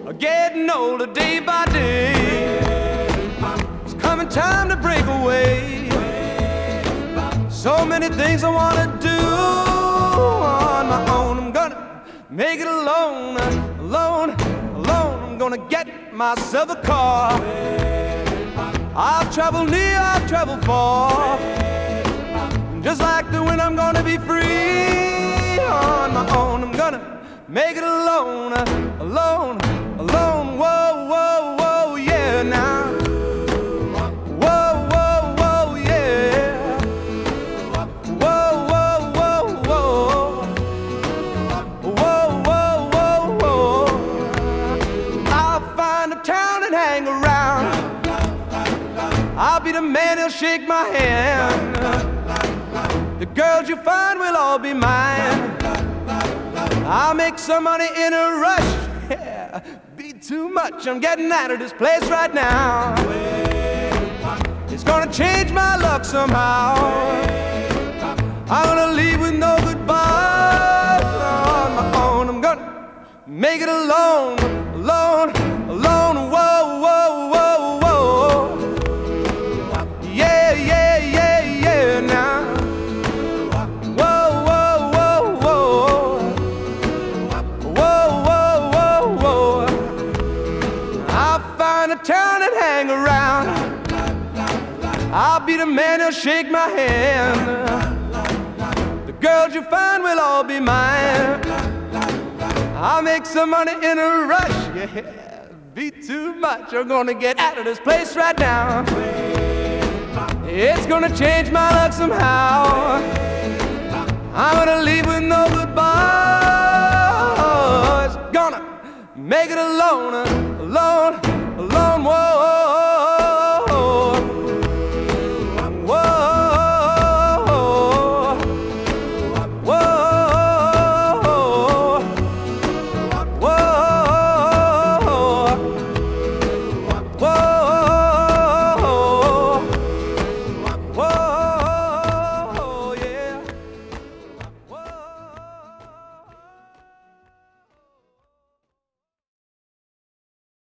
getting older day by day. It's coming time to break away. So many things I wanna do on my own. I'm gonna make it alone, alone, alone. I'm gonna get myself a car. I'll travel near, I'll travel far. Just like the wind, I'm gonna be free on my own. I'm gonna make it alone, alone, alone. Whoa, whoa, whoa, yeah, now. Whoa, whoa, whoa, yeah. Whoa, whoa, whoa, whoa. Whoa, whoa, whoa, whoa. I'll find a town and hang around. I'll be the man who'll shake my hand. The girls you find will all be mine. I'll make some money in a rush. Yeah, be too much. I'm getting out of this place right now. It's gonna change my luck somehow. I'm gonna leave with no goodbye on my own. I'm gonna make it alone, alone, alone. Whoa, whoa, whoa, whoa. Yeah, yeah, yeah, yeah, now. Whoa, whoa, whoa, whoa. Whoa, whoa, whoa, whoa. I'll find a town and hang around. I'll be the man who'll shake my hand. The girls you find will all be mine. I'll make some money in a rush. Yeah, be too much. I'm gonna get out of this place right now. It's gonna change my luck somehow. I'm gonna leave with no goodbyes. Gonna make it alone, alone, alone. Whoa.